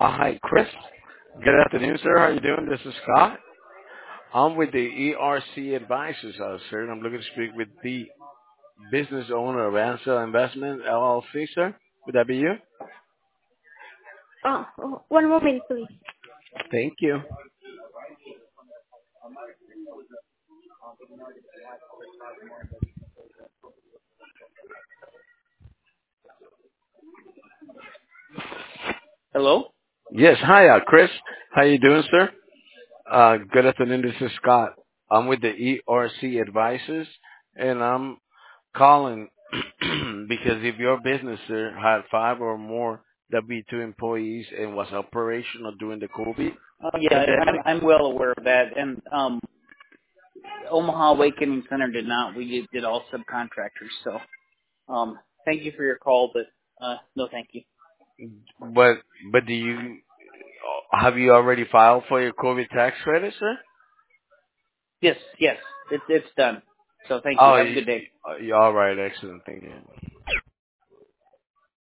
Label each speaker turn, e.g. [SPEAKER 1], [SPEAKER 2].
[SPEAKER 1] Hi, Chris. Good afternoon, sir. How you doing? This is Scott. I'm with the ERC Advisors, sir, and I'm looking to speak with the business owner of Ansel Investment LLC, sir. Would that be you?
[SPEAKER 2] One moment, please.
[SPEAKER 1] Thank you.
[SPEAKER 2] Hello?
[SPEAKER 1] Yes, hi, Chris. How you doing, sir? Good afternoon. This is Scott. I'm with the ERC Advisors, and I'm calling because if your business, sir, had five or more W-2 employees and was operational during the COVID
[SPEAKER 2] Oh, yeah,
[SPEAKER 1] pandemic.
[SPEAKER 2] I'm well aware of that. And Omaha Awakening Center did not. We did all subcontractors. So thank you for your call, but no thank you.
[SPEAKER 1] But do you have you already filed for your COVID tax credit, sir?
[SPEAKER 2] Yes, it's done. So thank you.
[SPEAKER 1] Oh,
[SPEAKER 2] Have a good day.
[SPEAKER 1] you all right? Excellent. Thank you.